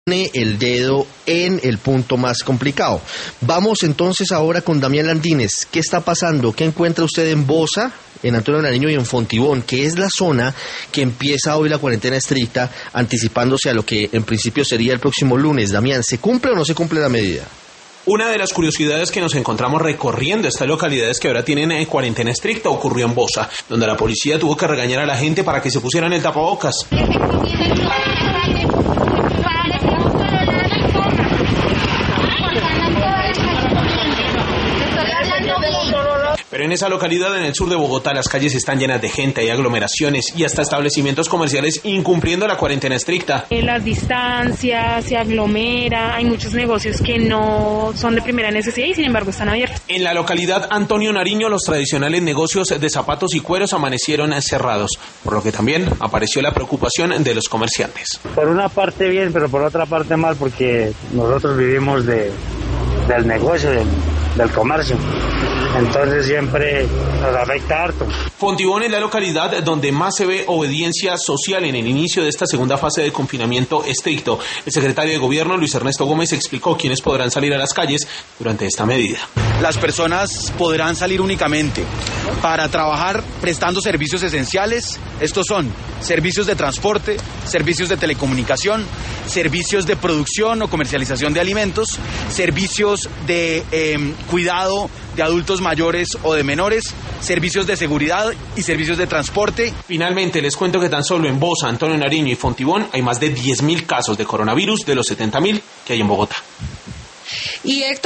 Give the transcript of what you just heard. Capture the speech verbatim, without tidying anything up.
el dedo en el punto más complicado. Vamos entonces ahora con Damián Landines. ¿Qué está pasando? ¿Qué encuentra usted en Bosa, en Antonio Nariño y en Fontibón, que es la zona que empieza hoy la cuarentena estricta, anticipándose a lo que en principio sería el próximo lunes? Damián, ¿se cumple o no se cumple la medida? Una de las curiosidades que nos encontramos recorriendo estas localidades que ahora tienen en cuarentena estricta ocurrió en Bosa, donde la policía tuvo que regañar a la gente para que se pusieran el tapabocas. Pero en esa localidad en el sur de Bogotá las calles están llenas de gente, hay aglomeraciones y hasta establecimientos comerciales incumpliendo la cuarentena estricta. Las distancias, se aglomera, hay muchos negocios que no son de primera necesidad y sin embargo están abiertos. En la localidad Antonio Nariño los tradicionales negocios de zapatos y cueros amanecieron cerrados, por lo que también apareció la preocupación de los comerciantes. Por una parte bien, pero por otra parte mal, porque nosotros vivimos de, del negocio, del, del comercio. Entonces siempre nos afecta harto. Fontibón es la localidad donde más se ve obediencia social en el inicio de esta segunda fase de confinamiento estricto. El secretario de Gobierno, Luis Ernesto Gómez, explicó quiénes podrán salir a las calles durante esta medida. Las personas podrán salir únicamente para trabajar prestando servicios esenciales. Estos son servicios de transporte, servicios de telecomunicación, servicios de producción o comercialización de alimentos, servicios de eh, cuidado de adultos mayores o de menores, servicios de seguridad y servicios de transporte. Finalmente, les cuento que tan solo en Bosa, Antonio Nariño y Fontibón hay más de diez mil casos de coronavirus de los setenta mil que hay en Bogotá. Y Héctor